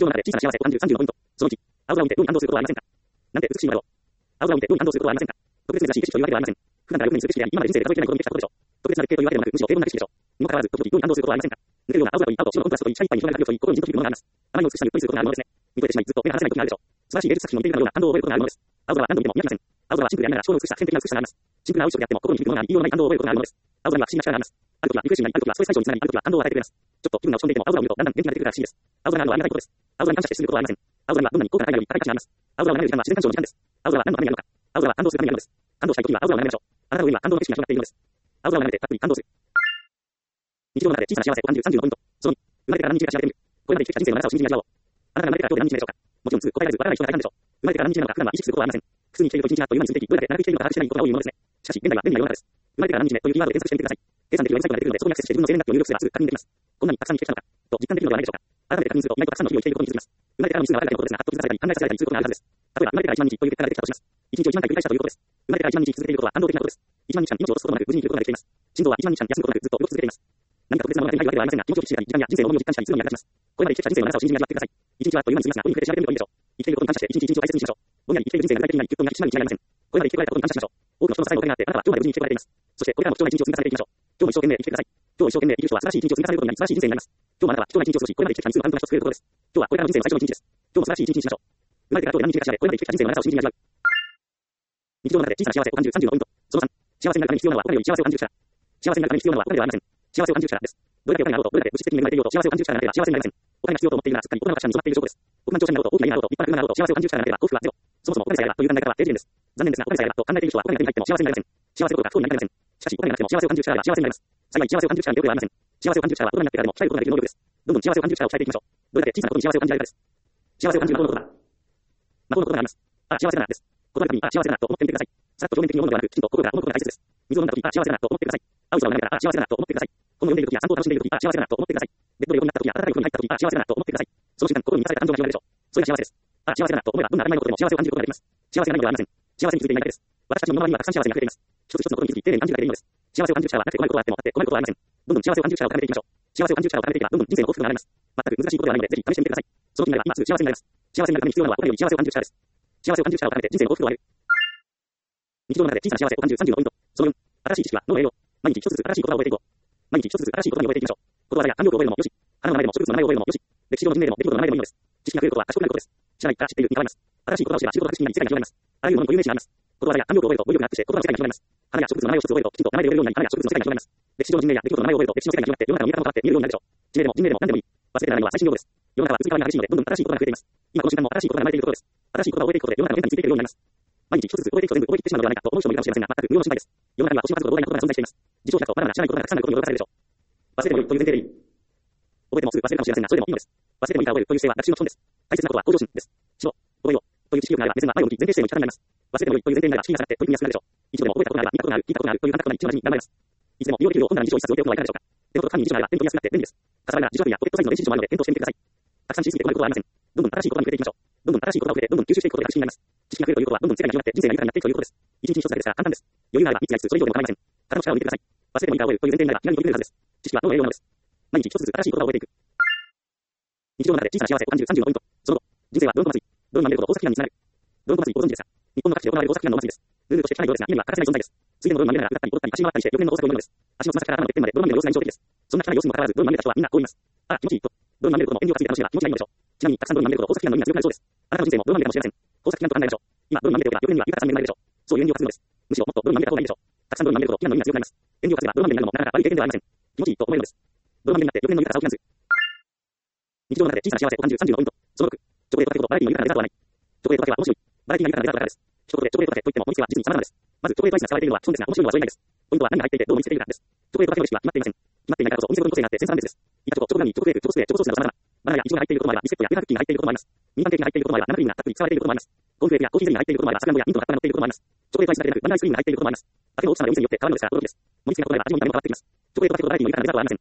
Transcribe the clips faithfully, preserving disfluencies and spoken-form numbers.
常の中で小さな幸せを感じるさんじゅうのポイント。そのいち、青空を見て運に感動することはありませんか？なんて美しいのだろう。青空を見て運に感動することはありませんか？特別珍しい景色というわけではありません。普段からよく目にする景色であり、今まで人生で数えきれないほどの景色だったことでしょう。特別な絶景というわけでもなく、むしろ平凡な景色でしょう。にもかかわらず、時々運に感動することはありませんか？抜けるような青空といい、青と白のコントラストといい、シャイいっぱいに広がる迫力といい、心にじっと響くものがあります。あまりの美しさにうっとりすることがあるものですね。見とれてしまい、ずっと目が離せない時があるでしょう。素晴らしい芸術作品を見ているかのような感動を覚えることがあるものです。青空は何度見ても見飽きません。青空はシンプルでありながら、超の美しさ、天的な美しさがあります。シンプルな青い色であっても、心に響くものがあり、言いようのない感動を覚えることがあるものです。青空には不思議な力があります。ある時はリフレッシュになり、ある時はストレス解消につながり、ある時は感動を与えてくれます。ちょっと気分が落ち込んでいても、青空を見るとだんだん元気が出てくるから不思議です。青空があるのはありがたいことです。青空に感謝してすることはありません。青空にはどんなに高価な愛より高い価値があります。青空を眺める時間は自然感情の時間です。青空は何のためにあるのか。青空は感動するためにあるのです。感動したい時は青空を眺めましょう。あなたの上には感動の景色が広がっているのです。青空を眺めてたっぷり感動する。日常の中で小さな幸せを感じるさんじゅうのポイント。そのに、生まれてから何日が幸せで見る。これまで生きてきた人生の長さを真剣に味わおう。あなたが生まれてから今日で何日目でしょうか。もちろん、答えられず、答えられる人が大半でしょう。生まれてから何日目なのか、普段は意識することはありません。普通に生きていると一日があっという間に過ぎていき、どれだけ長く生きているのか把握してないことが多いものですね。しかし、現代は便利な世の中です。生まれてから何日目というキーワードで検索してみてください。計算できるウェブサイトが出てくるので、そこにアクセスして自分の生年月日を入力すればすぐ確認できます。こんなにたくさん生きてきたのか、と実感できるのではないでしょうか。改めて確認すると、意外とたくさんの日々を生きていることに気づきます。生まれてからの日数がわからないことですが、納得させたり、考えさせたりすることがあるはずです。例えば、生まれてからいちまん日という結果が出てきたとします。いちにちをいちまん回繰り返したということです。生まれてからいちまん日続けていることは感動的なことです。いちまん日間命を落とすこともなく無事に生きることができています。心臓は一万日間休むことなくずっと動き続けています。何か特別なものが手に入るわけではありませんが、気持ちを引き締めたり、時間や人生の重みを実感したりするのに役立ちます。これまで生きてきた人生の長さを真剣に味わってください。一日はあっという間に過ぎますが、これに触れて調べてみるといいでしょう。生きていることに感謝して、一日一日を大切にしましょう。ぼんやり生きている人生が具体的になり、ぎゅっと身が引き締まるに違いありません。これまで生きてこられたことに感謝しましょう。多くの人の支えのおかげがあって、あなたは今日まで無事に生きてこられています。そして、これからも貴重な一日を積み重ねていきましょう。今日も一生懸命生きてください。今日一生懸命生きる人は素晴らしい一日を積み重ねることになり、素晴らしい人生になります。今日もあなたは貴重な一日を過ごし、これまで生きてきた日数の半分が一つ増えることです。今日はこれからの人生の最初の一日です。今日も素晴らしい一日にしましょう。生まれてから今日で何日目か調べ、これまで生きてきた人生の長さを真剣に味わう。日常の中で小さな幸せを感じるさんじゅうのポイント。そのさん、幸せになるために必要なのはお金より幸せを感じる力。幸せになるために必要なのはお金ではありません。幸せを感じる力です。どれだけお金があろうと、どれだけ物質的に恵まれていようと、幸せを感じる力がなければ幸せになりません。お金が必要と思っているならすっかりお金の価値に染まっている証拠です。億万長者になろうと、大きな家になろうと、立派な車になろうと、幸せを感じる力がなければ幸福はゼロ。そもそもお金さえあればという考え方は低次元です。残念ですが、お金さえあればと考えている人はお金が手に入っても幸せになりません。幸せどころか不幸になりません。しかし、お金がなくても幸せを感じる力が幸せになります。幸い、幸せを感じる力によくはありません。幸せを感じる力は大人になってからでも鍛えることができる能力です。どんどん幸せを感じる力を鍛えていきましょう。どれだけ小さなことに幸せを感じられるかです。幸せを感じる魔法の言葉。魔法の言葉があります。あ、幸せだなです。言葉の中に、あ、幸せだなと思ってみてください。さらっと表面的に思うのではなく、きちんと心から思うことが大切です。水を飲んだ時、あ、幸せだなと思ってください。青空を眺めたら、あ、幸せだなと思ってください。本を読んでいる時や散歩を楽しんでいる時、あ、幸せだなと思ってください。ベッドで横になった時や暖かいお風呂に入った時、あ、幸せだなと思ってください。その瞬間、心に満たされた感情が広がるでしょう。それが幸せです。あ、幸せだなと思えば、どんな当たり前のことでも幸せを感じることができます。幸せがないのではありません。幸せに気づいていないだけです。私たちの身の回りにはたくさん幸せに溢れています。一つ一つのことに気づき、丁寧に感じるだけでいいのです。幸せを感じる力はなくて困ることはあってもあって困ることはありません。どんどん幸せを感じる力を高めていきましょう。幸せを感じる力を高めていけば、どんどん人生の幸福が現れます。全く難しいことではないので、ぜひ試してみてください。その気になれば、今すぐ幸せになります。幸せになるために必要なのは、お金より幸せを感じる力です。幸せを感じる力を高めて人生の幸福を上げる。日常の中で小さな幸せを感じるさんじゅうのポイント。そのよん、新しい知識は脳の栄養。毎日一つずつ新しい言葉を覚えていこう。毎日一つずつ新しい言葉に覚えていきましょう。ことわざや慣用句を覚えるのもよし、花の名前でも植物の名前を覚えるのもよし、歴史上の人名でも出来事の名前でもいいのです。知識が増えることは賢くなることです。知らないから知っているに変わります。新しい言葉を知れば知ることが知識になり世界が広がります。あらゆるものに固有名詞があります。ことわざや慣用句を覚えると語彙力がアップして言葉の世界が広がります。花や植物の名前を一つ覚えるときちんと名前で呼べるようになり、花や植物の世界が広がります。歴史上の人名や出来事の名前を覚えると歴史の世界が広がって世の中の見方も変わって見えるようになるでしょう。地名でも人名でも何でもいい。忘れてならないのは最新用語です。世の中は移り変わりが激しいので、どんどん新しい言葉が増えています。今この瞬間も新しい言葉が生まれているところです。新しい言葉を覚えていくことで世の中の変化についていけるようになります。毎日一つずつ覚えていくと全部覚えていってしまうのではないかと思う人もいるかもしれませんが、全く無用の心配です。世の中には星の数ほど膨大な言葉が存在しています。自称者とバナナ知らない言葉がたくさんあることに驚かされるでしょう。忘れてもよいという前提でいい。覚えてもすぐ忘れるかもしれませんが、それでもいいのです。忘れてもいいから覚えるという姿勢は学習の基本です。大切なことは向上心です。しろ、覚えようという知識力があれば、目線が前を向き前提姿勢の生き方になります。忘れてもよいという前提になれば、知識が下がって取り組みやすくなるでしょう。一度でも覚えたことがあれば、見たことがある、聞いたことがあるという感覚が一度のうちに頑張ります。いつでも利用できるよう本棚に辞書を一冊置いておくのはいかがでしょうか。手元と紙に辞書があれば手に取りやすくなって便利です。かさばりなら自助アプリやポケットサイズの電子辞書もあるので検討してみてください。たくさん知識で困ることはありません。どんどん新しい言葉に触れていきましょう。どんどん新しい言葉を触れて、どんどん吸収していくことが確信になります。知識が増えるということは、どんどん世界が広がって人生が豊かになっていくということです。一日一つだけですが簡単です。余裕があればみっつやいつつそれ以上でも構いません。体の力を抜いてください。忘れてもいいから覚えるという前提になれば気軽に取り組めるはずです。知識は脳の栄養なのです。毎日一つずつ新しい言葉を覚えていく。日常の中で小さな幸せを感じるさんじゅうのポイント。その後、人生はドロンコ祭り。ドロンマンでるほど大崎祈願につながる。ドロンコ祭りご存知ですか？日本の各地で行われる大崎祈願のお祭りです。ルールとして汚いようですが、家には欠かせない存在です。ついでのドロンマンでながら歌ったり踊ったり走り回ったりして、翌年の大崎を祈るのです。足のつま先から頭のてっぺんまでドロンマンでの様子が印象的です。そんな汚い様子にもかかわらず、ドロンマンでたちはみんなこう言います。ああ、気持ちいいと。ドロンマンでることも遠慮がついて楽しめば気持ちがいいのでしょう。ちなみに、たくさんドロンマンでること大崎祈願の意味が強くなりそうです。あなたの人生もドロンマンでかもしれません。大崎祈願と考えましょう。今、ドロンマンでておけば、翌年には豊かさん恵まれるでしょう。そういう遠慮がつくのです。むしろもっとドロンマンでた方がいいでしょう。たくさんドロンマンでること祈願の意味が強くなります。遠慮がつけばドロンマンでになるのもなかなか悪い経験ではありません。気持ちいいと思えるのです。ドロンマンでになって翌年の豊かさを祈願する。日常の中で小さな幸せを感じるさんじゅうのポイント。そのろく、チョコレートだけほどバラエティの豊かなデザートはない。チョコレートだけは面白い。バラエティが豊かなデザートだからです。一言でチョコレートだけといっても、本質は実に様々です。まず、チョコレートアイスが使われているのは基本ですが、面白いのはそれ以外です。ポイントは何が入っていてどう見せているかです。チョコレートだけのレシピは決まっていません。決まっていないからこそ、お店ごとに個性があって千差万別です。板チョコ、チョコグラニー、チョコフレーク、チョコスプレー、チョコソースなど様々。バナナやイチゴが入っていることもあれば、ビスケットやウェーファークッキーが入っていることもあります。ミニパンケーキが入っていることもあれば、生クリームがたっぷり使われていることもあります。コーンフレークやコーヒーゼリーが入っていることもあれば、サクランボやミントがたっぷり乗っていることもあります。チョコレートアイスだけでなく、バニラアイスクリームが入っていることもあります。パフェの大きさがお店によって変わるのですが、驚きです。盛り付けが異なれば味も見た目も変わってきます。チョコレートだけほどバラエティの豊かなデザートはありません。初めて大量の店でチョコレートだけを注文すると、どんな盛り付けだと写真の撮りたくなるでしょう。綺麗な盛り付けだと食べるのを知って、どこから食べるのが美味しくて、どこから食べるのが美味しいか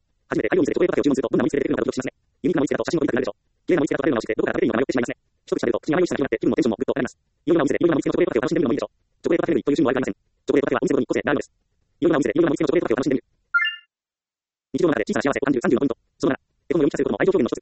迷ってしまいますね。一口食べると口に甘い美味しさが広がって気分もテンションもぐっと上がります。いろいろなお店でいろいろな盛り付けのチョコレートだけを楽しんでみるのもいいでしょう。チョコレートだけでいいという趣味もありません。チョコレートだけはお店ごとに個性があるのです。いろいろなお店でいろいろな盛り付けのチョコレートだけを楽しんでみる。日常の中で小さな幸せを感じるさんじゅうのポイント。そのなな、絵本の読み聞かせることも愛情表現の一つ。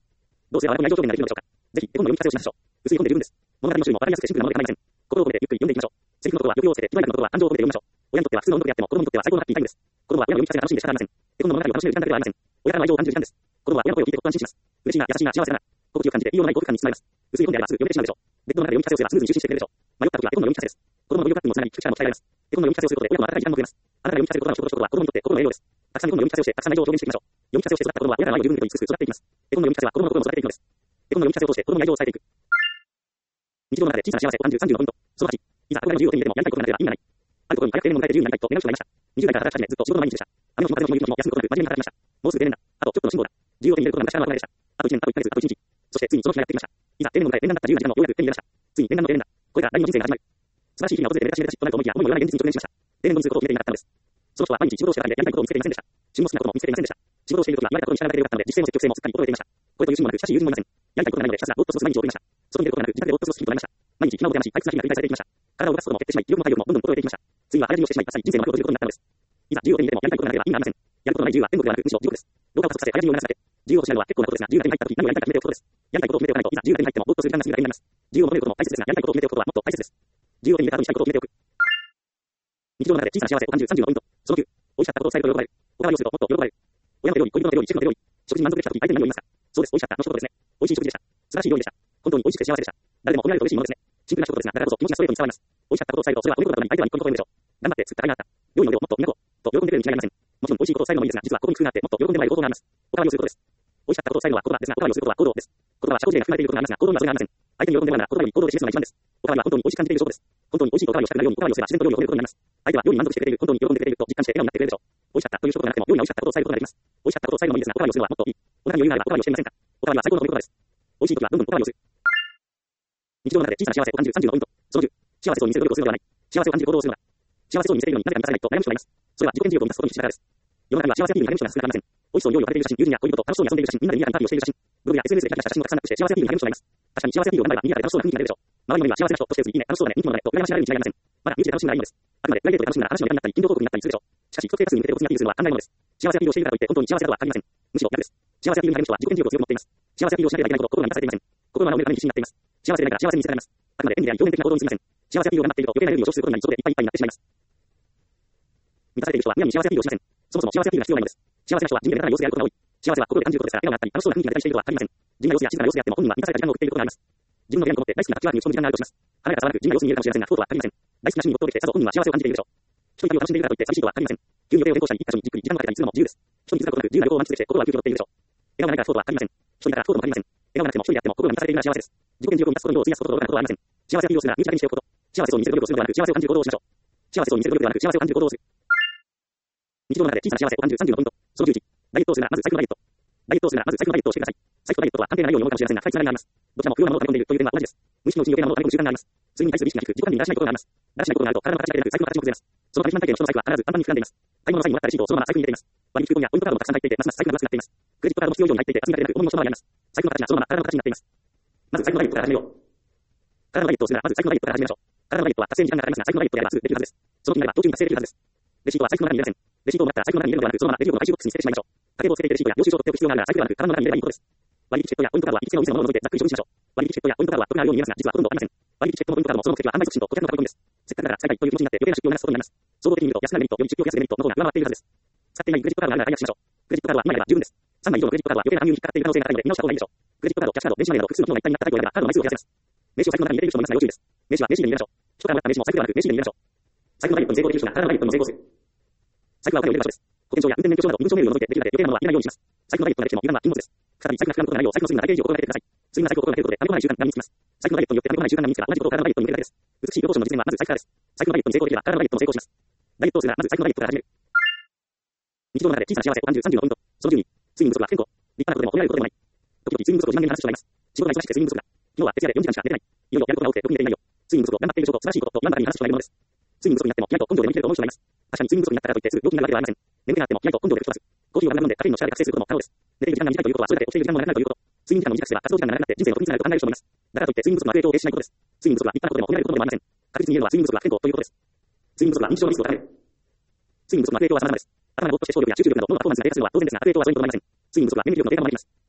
どうすれば我々の内状況になるのでしょうか。ぜひ、絵本の読み聞かせをしましょう。薄い本で十分です。物語の種類もわかりやすくてシンプルなもので構いません。心を込めてゆっくり読んでいきましょう。セリフのことは抑揚をつけて、人前のことは感情を込めて読みましょう。親にとっては普通の音楽であっても、子供にとっては最高のハッピータイムです。子供は親の読み聞かせが楽しみで仕方ありません。絵本の物語を楽しめる時間だけではありません。親からの愛情を感じる時間です。子供は親の声を聞いて心安心します。嬉しいな、優しいな、幸せだな。心地を感じて、言いようのない幸福感に包まれます。薄い本であればすぐ読めてしまうでしょう。ベッドの中で読み聞かせをすればスムーズに集中してくれるでしょう。迷った時は絵本の読み聞かせです。子供の語彙力アップにもつながり、聞く力も鍛えられます。絵本の読み聞かせをすることで親も温かい時間も増えます。あなたが読み聞かせることの一言一言は子供にとって心の栄養です。たくさん絵本の読み聞かせをして、たくさん愛情を表現していきましょう。読み聞かせをして育った子供は親からの愛を十分に受け取り、美しく育っていきます。絵本の読み聞かせは子供の心も育てていくのです。絵本の読み聞かせを通して子供に愛情を伝えていく。日常の中で小さな幸せを感じるさんじゅうのポイント。そのはち、いざ憧れの自由を手に入れてもやりたいことがなければ意味がない。あることに早く定年を迎えて自由になりたいと願う人がいました。にじゅう代から働き始め、ずっと仕事の毎日でした。雨の日も風の日も雪の日も休むことなく真面目に働きました。もうすぐ定年だ。あとちょっとの辛抱だ。自由を手に入れることが昔からの憧れでした。あといちねん、あといっかげつ、あといちにち。そしてついにその日がやってきました。いざ定年を迎え、念願だった自由な時間をようやく手に入れました。ついに念願の定年だ。これが第二の人生が始まる。素晴らしい日が訪れてめでたしめでたしとなると思いきや、思いもよらない現実に直面しました。定年後にすることを決めていなかったのです。その人は毎日仕事をしてばかりでやりたいことを見つけていませんでした。自分の好きなことも見つけていませんでした。仕事をしている時は言われたことに従うだけでよかったので、実践も積極性もすっかり衰えていました。これという趣味もなく、親しい友人もいません。やりたいことがないので、ひたすらぼーっと過ごす毎日を送りました。外に出ることなく、自宅でぼーっと過ごす日々となりました。毎日暇を持て余し、退屈な日が繰り返されていきました。体を動かすことも減ってしまい、気力も体力もどんどん衰えていきました。ついには荒れ死にをしてしまい、あっさり人生の幕を閉じることになったのです。いざ自由を手に入れてもやりたいことがなければ意味がありません。やることのない自由は天国ではなく、むしろ地獄です。老化を加速させ、荒れ死にをならさせて、自由を失うのは結構なことですが、自由が手に入った時、何をやりたいか決めておくことです。やりたいことを決めておかないと、いざ自由が手に入ってもぼーっとする時間が過ぎるだけになります。自由を求めることも大切ですが、やりたいことを決めておくことはもっと大切です。自由を手に入れた後にしたいことを決めておく。日常の中で小さな幸せを感じるさんじゅうのポイント。そのきゅう、美味しかったことを伝えると喜ばれる。お代わりをするともっと喜ばれる。親の手料理、恋人の手料理、シェフの手料理。食事に満足できた時、相手に何を言いますか。そうです、美味しかったの一言ですね。美味しい食事でした。素晴らしい料理でした。本当に美味しくて幸せでした。誰でも褒められると嬉しいものですね。シンプルな一言ですが、だからこそ気持ちがストレートに伝わります。美味しかったことを伝えると、それは褒めることなのに相手はニッコニコ笑むでしょう。頑張って作った甲斐があった。料理の量もっとみなこう。と喜んでくれるに違いありません。もちろん美味しいことを伝えるのもいいですが、実は心に工夫があってもっと喜んでもらえる方法があります。お代わりをすることです。美味しかったことを伝えるのは言葉ですが、お代わりをすることは行動です。言葉は社交辞令が含まれていることがありますが、行動にはそれがありません。相手に喜んでもらうなら言葉より行動で示すのが一番です。お代わりは本当に美味しく感じている証拠です。本当に美味しいとお代わりをしたくなるようにお代わりをすれば自然と料理を褒めることになります。相手は料理に満足してくれている、本当に喜んでくれていると実感して笑顔になってくれるでしょう。美味しかったという一言がなくても料理が美味しかったことを伝えることができます。美味しかったことを伝えるのもいいですが、お代わりをするのはもっといい。お腹に余裕があればお代わりをしてみませんか。お代わりは最高の褒め言葉です。美味しい時はどんどんお代わりをする。日常の中で小さな幸せを感じるさんじゅうのポイント。そのじゅう、幸せを見せる努力をするのではない。幸せを感じる行動をするのだ。幸せそうに見せているのになぜか満たされないと悩む人がいます。それは自己顕示欲を満たすことに必死だからです。世の中には幸せに励む人が少なくありません。美味しそうに料理を食べている写真、友人や恋人と楽しそうに遊んでいる写真、みんなで賑やかにパーティーをしている写真、ブログや エスエヌエス で開いた写真をたくさんアップして幸せに励む人がいます。確かに幸せに頑張ればみんなで楽しそうな雰囲気が出るでしょう。周りの目には幸せな人として映り、いいね、楽しそうだね、人気者だねと羨ましがられるに違いありません。まだ身内で楽しむならいいのです。あくまでプライベートで楽しむなら話のネタになったり、近況報告になったりするでしょう。しかし、不特定多数に向けておつなぎするのは考えものです。幸せアピールをしているからといって本当に幸せだとは限りません。むしろ逆です。幸せアピールに励む人は自己顕示欲を強く持っています。幸せアピールをしなければいけないほど心が満たされていません。心の穴を埋めるために必死になっています。幸せでないから幸せに見せられます。あくまで演技であり表面的な行動にすぎません。幸せアピールを頑張っていると余計なエネルギーを消費することになり、そこでいっぱいいっぱいになってしまいます。満たされている人はむやみに幸せアピールをしません。そもそも幸せアピールが必要ないのです。幸せな人は地味で目立たない様子であることが多い。幸せは心で感じることですから、笑顔があったり、楽しそうな雰囲気が出たりしていることは限りません。地味な様子や静かな様子であっても本人は満たされた時間を送っていることがあります。自分の部屋にこもって大好きなアクティビティに打ち込む時間があるとします。華やかさはなく地味な様子に見えるかもしれませんが、そうとは限りません。大好きな趣味に没頭できてさぞ本人は幸せを感じているでしょう。一人旅を楽しんでいるからといって寂しいとは限りません。急に予定を変更したり、一箇所にじっくり時間をかけたりするのも自由です。人に気づくことなく自由な旅行を満喫できて心は休憩を取っているでしょう。笑顔がないからそうとは限りません。一人だからそうとも限りません。笑顔がなくても一人であっても心が満たされているなら幸せです。自己顕示欲を満たすことにどう費やすこととどうかことはありません。幸せアピールをするなら無知だけにしておくこと。幸せそうに見せる努力をするのではなく幸せを感じる行動をしましょう。幸せそうに見せる努力ではなく幸せを感じる行動をする。日常の中で小さな幸せを感じるさんじゅうのポイント。そのじゅういち、ダイエットをするならまず財布のダイエット。ダイエットをするならまず財布のダイエットをしてください。財布のダイエットとは関係ないように思うかもしれませんが、深いつながりがあります。どちらも不要なものを溜め込んでいるという点は同じです。無意識のうちに余計なものを溜め込む習慣があります。睡眠に対する意識が低く、自己管理にだらしないことがあります。だらしないことがあると体の形が出なく財布の形も崩れます。そのカリスマ体系の人の財布は必ずパンパンに膨らんでいます。買い物の際にもらったレシートをそのまま財布に入れています。割引クーポンやポイントカードもたくさん入っていて、ますます財布が分厚くなっています。クレジットカードも必要以上に入っていて、厚みが出なく重みも一回りあります。財布の形がそのまま体の形になっています。まず財布のダイエットから始めよう。体のダイエットをするならまず財布のダイエットから始めましょう。体のダイエットは達成に時間がかかりますが、財布のダイエットであればすぐできるはずです。その気になれば長期に達成できるはずです。レシートは財布の中に入れません。レシートをもらったら財布の中に入れるのではなく、そのままレジ袋の回収ボックスに捨ててしまいましょう。家計簿をつけているレシートや領収書を取っておく必要があるなら財布ではなく、カバンの中に入れればいいことです。割引チケットやポイントカードは行きつけのお店のものを除いてざっくり処理しましょう。割引チケットやポイントカードは得があるように見えますが、実はほとんどありません。割引チケットもポイントカードもその目的は販売促進と顧客の壁込みです。せっかくなら使いたいという気持ちになって余計な出費をなすことになります。総合的に見ると安くなるメリットより出費を増やすメリットの方が上回っているはずです。使っていないクレジットカードがあるなら解約しましょう。クレジットカードはにまいあれば十分です。さんまい以上のクレジットカードは余計な勧誘に引っかかっている可能性が高いので見直した方がいいでしょう。クレジットカード、キャッシュカード、電子マネーなど複数の機能が一体になったタイプを選べばカードの枚数を減らせます。名刺を財布の中に入れている人もいますが要注意です。名刺は名刺入れに入れましょう。一からもらった名刺も財布ではなく名刺入れに入れましょう。財布のダイエットに成功できる人が体のダイエットにも成功する。財布はお金を入れる場所です。保険証や運転免許証など身分証明類を除いてできるので余計なものは入れないようにします。財布のダイエットができても油断は禁物です。再び財布が膨らむことがないよう財布の隅には大事を心がけてください。次は財布を心がけることで溜め込まない習慣が身につきます。財布のダイエットによって溜め込まない習慣が身につけば同じことを体のダイエットに向けるだけです。美しいプロポーションの実現はまず財布からです。財布のダイエットに成功できれば体のダイエットも成功します。ダイエットをするならまず財布のダイエットから始める。日常の中で小さな幸せを感じるさんじゅうのポイント。そのじゅうに、睡眠不足は不健康。立派なことでも褒められることでもない。時々睡眠不足を自慢げに話す人がいます。仕事が忙しくて睡眠不足だ。昨日は徹夜でよじかんしか寝てない。いよいよやることが多くて特に寝ていないよ。睡眠不足を頑張っている証拠、素晴らしいことと言わんばかりに話す人がいるものです。睡眠不足になっても気合と根性で乗り切れると思う人がいます。確かに睡眠不足になったからといってすぐ病気になるわけではありません。眠気があっても気合と根性で吹き飛ばす。コーヒーをガンガン飲んでカフェインの力で覚醒することも可能です。寝ている時間が短いということはそれだけ起きている時間も長くなるということ。睡眠時間を短くすれば活動時間が長くなって人生の国につながると考える人もいます。だからといって睡眠不足の悪影響を停止しないことです。睡眠不足は立派なことでも褒められることでもありません。確実に言えるのは睡眠不足が不健康ということです。睡眠不足は認知症のリスクを高める。睡眠不足の悪影響は様々です。頭がぼーっとして聴力や集中力など脳のパフォーマンスが低下するのは当然ですが悪影響はそれにとどまりません。睡眠不足はメモリ力の低下も招きます。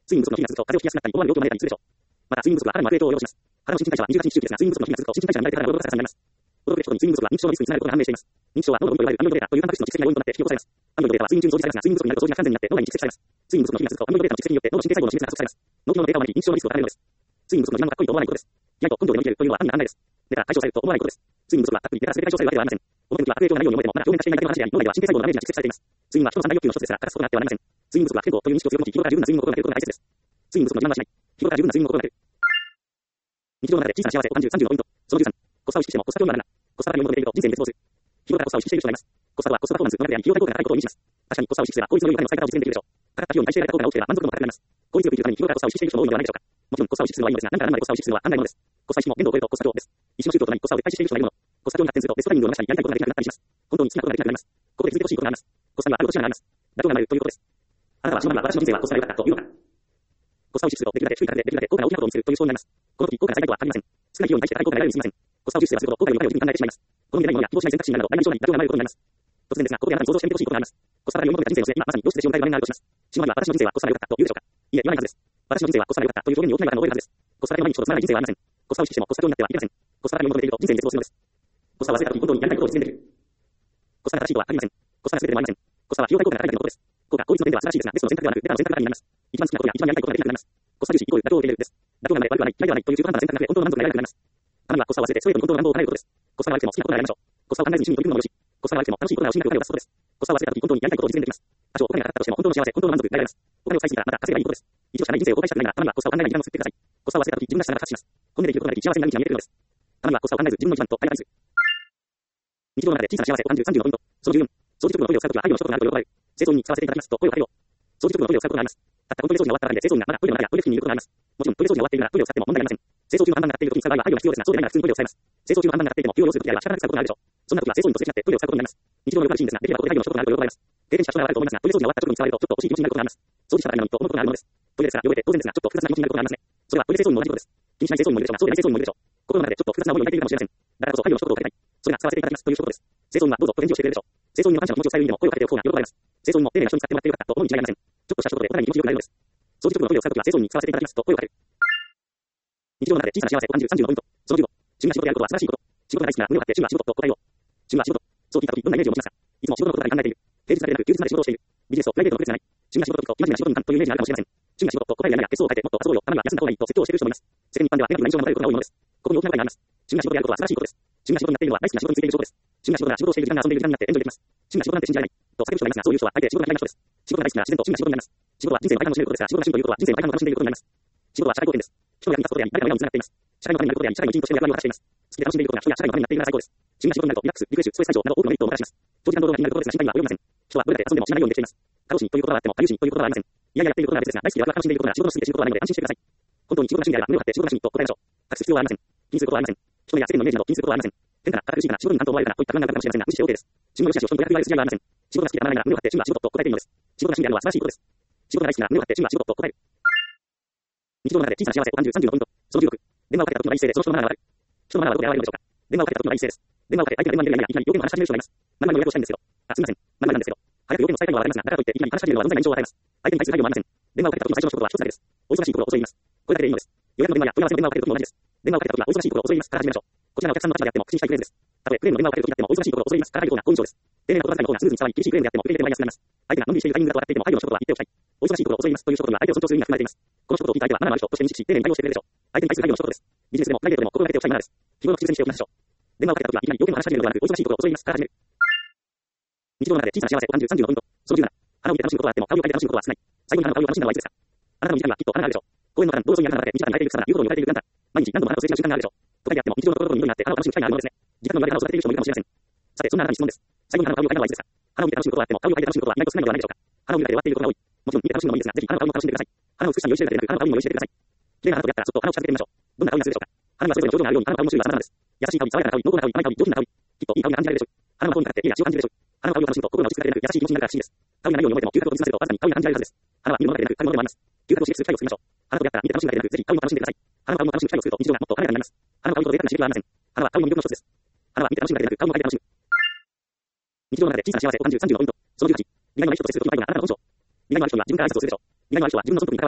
睡眠不足の日が続くと風邪をひきやすくなったり、思わぬ病気を招いたりするでしょう。また、睡眠不足は肌の悪影響を及ぼします。肌の新陳代謝はにじゅうはちにち周期ですが、睡眠不足の日が続くと新陳代謝が乱れて肌の汚れがさらされます。驚くべきことに睡眠不足は認知症のリスクにつながることが判明しています。認知症は脳の分布といわれるアミロイド β というタンパク質の蓄積が要因となって引き起こされます。アミロイド β は睡眠中に増じされますが、睡眠不足になると増じが不完全になって脳内に蓄積されます。睡眠不足の日が続くとアミロイド β の蓄積によって脳の神経細胞の死滅が加速されます。脳機能の低下を招き認知症のリスクを高めるのです。睡眠不足の時間がかっこいいと思わないことです。意外と根性で生きているというのは安易な案内です。ネタが解消されると思わないことです。睡眠不足はたっぷりネタが全て解消されるわけではありません。表向きは悪影響がないように思えても、まだ表面化していないだけの話であり、脳内では神経細胞のダメージが蓄積されています。睡眠は人の三大欲求の一つですが、欠かすことがあってはなりません。睡眠不足は健康という認識を強く持ち、日頃から十分な睡眠を心がけることが大切です。睡眠不足の自慢はしない。日頃から十分な睡眠を心がける。日常の中で小さな幸せを感じるさんじゅうのポイント。そのじゅうさん、コスパを意識してもコスパ教にはならない。コスパが読み求めていると人生に絶望する。日頃からコスパを意識している人がいます。コスパとはコスパパフォーマンスの中であり、費用対効果が高いことを意味します。確かにコスパを意識すれば効率の良いお金の使い方を実践できるでしょう。かかった費用に対して得られた効果が大きければ満足度も高くなります。効率よく生きるために日頃からコスパを意識している人も多いのではないでしょうか。もちろんコスパを意識するのはいいのですが、何から何までコスパを意識するのは案外ものです。コスパ意識も限度を超えるとコスパ教です。一種の宗教となりコスパを撤廃している人がいるもの。コスパ教に発展するとベストタイミングを逃したり、やりたいことができなくなったりします。本当に好きなことができなくなります。ここで気づいてほしいことがあります。コスパにはある落とし穴があります。妥協が生まれるということです。あなたはそのまま私の人生はコスパが良かったというのか。コスパを意識するとできるだけ低い価格でできるだけ効果が大きなことを見せるという思想になります。この時効果が最大とは限りません。少ない費用に対して高い効果が得られるに過ぎません。コスパを重視すればするほど効果より高いを自分に考えてしまいます。この未来のものや希望しない選択肢になるなど、大なり小なり妥協が生まれることになります。突然ですが、ここであなたに想像してみてほしいことがあります。コスパが読み求めた人生の末、今まさにどうしてしようかがあるとします。死ぬ間際、私の人生はコスパが良かったと言うでしょうか。いいえ、言わないはずです。私の人生はコスパが良かったという表現に大きな違和感を覚えるはずです。コスパが毎日ほどつまらない人生はありません。コスパを意識してもコスパ教になってはいけません。コスパが読み求めていると人生に絶望するのです。コスパを忘れた時、本当にやりたいことを実践できる。コスパが正しいとは限りません。コスパが全てでもありません。コスパは費用対効果が高いだけのことです。効果、効率の点では素晴らしいですが、ベストの選択ではなく、ベタの選択になります。一番好きなことや一番やりたいことができなくなります。コスパ重視イコール妥協を受け入れるです。妥協がない、悪くはない、嫌いではないという中途半端な選択で本当の満足が得られなくなります。たまにはコスパを忘れてストレートに本当の願望を叶えることです。コスパが悪くても好きなことをやりましょう。コスパを考えずに趣味に取り組むのもよし。コスパが悪くても楽しいことなら惜しみなくお金を出すことです。コスパを忘れた時、本当にやりたいことを実践できます。多少お金がかかったとしても本当の幸せ、本当の満足が得られます。お金を使いすぎたらまた稼げばいいことです。一度しかない人生を後悔したくないなら、たまにはコスパを考えない時間を作ってください。コスパを忘れた時、自分らしさが発します。本音で言うことができ、幸せになる道が見えてくるのです。たまにはコスパを考えず自分の一番と相談する。日常の中で小さな幸せを感じるさんじゅうのポイント。そのじゅうよん、掃除直後のトイレを使うときは愛の一言があると喜ばれる。清掃員に使わせていただきますと声をかけよう。掃除直後のトイレを使うことがあります。たったこのトイレ掃除が終わっただけで清掃員がまだトイレの中やトイレ付近にいることがあります。もちろんトイレ掃除が終わっているならトイレを使っても問題ありません。清掃中の判断がっているときに使う場合は配慮が必要ですが、そうでないなら普通にトイレを使います。清掃中の判断がっていても気を要するときは仕方なく使うことがあるでしょう。そんなときは清掃員とすれ違ってトイレを使うことになります。日常の良くなるシーンですが、できればここで配慮の一言があると喜ばれます。経験者は人があると思いますが、トイレ掃除が終わった直後に使われるとちょっと惜しい気持ちになることがあります。掃除したばかりなのにと思うことがあるのです。トイレですから汚れて当然ですが、ちょっと複雑な気持ちになることがありますね。それはトイレ清掃員も同じことです。気にしない清掃員もいるでしょうが、そうでない清掃員もいるでしょう。心の中でちょっと複雑な思いを抱いているかもしれません。だからこそ配慮の一言をかけたい。それが使わせていただきますという一言です。清掃員はどうぞと返事をしてくれるでしょう。清掃員の感謝の気持ちを伝える意味でも声をかけておく方が喜ばれます。清掃員も丁寧な人に使ってもらってよかったと思うに違いありません。ちょっとした一言でお互いに気持ちよくなれるのです。掃除直後のトイレを使うときは清掃員に使わせていただきますと声をかける。日常の中で小さな幸せを感じるさんじゅうのポイント。そのじゅうご、趣味が仕事であることは素晴らしいこと。仕事が大好きな胸を張って趣味は仕事と答えよう。趣味は仕事。そう聞いたときどんなイメージを持ちますか。いつも仕事のことばかり考えている。平日だけでなく休日まで仕事をしている。ビジネスとプライベートの区別がない。趣味が仕事と今時な仕事にというイメージがあるかもしれません。趣味が仕事と答えやないや結構を変えてもっと遊ぼうよ。たまには休んだ方がいいと説教をしている人もいます。世間一般ではネガティブな印象が持たれることが多いのです。ここに大きな場合があります。趣味が仕事であることは素晴らしいことです。趣味が仕事になっているのは大好きな仕事についている証拠です。趣味が仕事なら仕事をしている時間が遊んでいる時間になってエンジョイできます。趣味が仕事なんて信じられないと叫ぶ人がいますが、そういう人は大抵仕事が嫌いな人です。仕事が大好きなら自然と趣味が仕事になります。仕事は人生の大半を占めることですが、仕事が趣味ということは人生の大半を楽しんでいることになります。仕事は社会貢献です。人の役に立つことであり、誰かの親をつながっています。社会のためになることであり、社会の一員としての役割を果たしています。好きで楽しんでいることが人や社会のためになっているなら最高です。趣味が仕事になるとリラックス、リフレッシュ、ストレス解消など多くのメリットをもたらします。長時間労働が気になることですが、心配には及びません。人はどれだけ遊んでも死なないようにできています。過労死ということがあっても、過有死ということはありません。いやいややっていることは別ですが、大好きでワクワク楽しんでいることなら仕事の過ぎて死ぬことはないので安心してください。本当に仕事が趣味であれば胸を張って仕事が趣味と答えましょう。隠す必要はありません。気にすることはありません。人や世間のイメージなど気にすることはありません。変な、堅苦しいかな、仕事に担当を追われるかなといった不安があるかもしれませんが、無視して OK です。仕事の良し悪しを人と役割する必要はありません。仕事が好きでたまらないなら胸を張って趣味は仕事と答えていいのです。仕事が趣味であるのは素晴らしいことです。仕事が大好きなら胸を張って趣味は仕事と答える。日常の中で小さな幸せを感じるさんじゅうのポイント。そのじゅうろく、電話をかけた時の第一声でその人のマナーが悪い。人のマナーはどこで現れるのでしょうか。電話をかけた時の第一声です。電話をかけて相手が電話に出るやいな、いきなり要件の話し始める人がいます。何々の予約をしたいんですけど。あ、すみません。何々なんですけど。早く要件を伝えたいのはわかりますが、だからといっていきなり話し始めるのは存在な印象を与えます。相手に対する配慮もありません。電話をかけた時の最初の一言は一つだけです。お忙しいところを遅います。これだけでいいのです。予約の電話や問い合わせの電話をかける時も同じです。電話をかけた時はお忙しいところを遅いますから始めましょう。こちらのお客さんの立場であっても口にしたいフレーズです。たとえクレームの電話をかける時であってもお忙しいところを遅いますから入るような好印象です。丁寧な言葉遣いの方がスムーズに伝わり、厳しいクレームであっても受け入れてマイナスになります。相手がのんびりしているタイミングだと分かっていても配慮の一言は言っておきたい。お忙しいところを遅いますという一言には相手を尊重する意味が含まれています。この一言を聞いた相手はマナーのある人として認識し、丁寧に対応してくれるでしょう。相手に対する配慮の一言です。ビジネスでもプライベートでも心がけておきたいマナーです。日頃の口癖にしておきましょう。電話をかけた時はいきなり要件の話し始めるのではなく、お忙しいところを遅いますから始める。日常の中で小さな幸せを感じるさんじゅうのポイント。そのじゅうなな、腹を見て楽しむことがあっても、顔を描いて楽しむことは少ない。最後に腹の顔を楽しんだのはいつですか。あなたの身近にはきっと穴があるでしょう。公園の中の道路沿いにある中で身近に泣いている草が言うことを言われているあなた。毎日何度も腹をすれ違う瞬間があるでしょう。都会であっても日常のところになって腹を楽しむ機会があるものですね。時間の言われ方を育てている人もいるかもしれません。さて、そんなあなたに質問です。最後に腹の顔を描いたのはいつですか。腹を見て楽しむことがあっても、顔を描いて楽しむことは意外と少ないのではないでしょうか。腹を見て終わっていることが多い。もちろん見て楽しむのもいいですが、ぜひ腹の顔も楽しんでください。腹の美しさに酔いしれるだけでなく、腹の顔にも酔いしれてください。綺麗な腹とやったらそっと腹を近づけてみましょう。どんな顔にするでしょうか。腹にはそれぞれの頂上があるように、腹の顔の種類は様々です。優しい香り、爽やかな香り、濃厚な香り、甘い香り、上品な香り。きっといい香りが感じられるでしょう。腹の方にかかっていい味を感じるでしょう。腹の香りを楽しむと心が落ち着くだけでなく、優しい気持ちになるから不思議です。香りがないように思えても、嗅覚を研ぎ澄ませるとわずかに香りが感じられるはずです。腹は見るものだけでなく、嗅ぐものでもあります。嗅覚を刺激する機会を作りましょう。腹とやったら見て楽しむだけでなく、ぜひ香りも楽しんでください。腹の香りも楽しむ機会を作ると日常がもっと華やかになります。腹の香りと贅沢な刺激はありません。腹は香りの魅力の一つです。腹は見て楽しむだけでなく、香りも嗅いで楽しむ。日常の中で小さな幸せを感じるさんじゅうのポイント。そのじゅうはち、利害のない人と接するときに相手があなたの本性。利害のある人には自分から挨拶をするでしょう。利害のある人は自分の損得に関わります。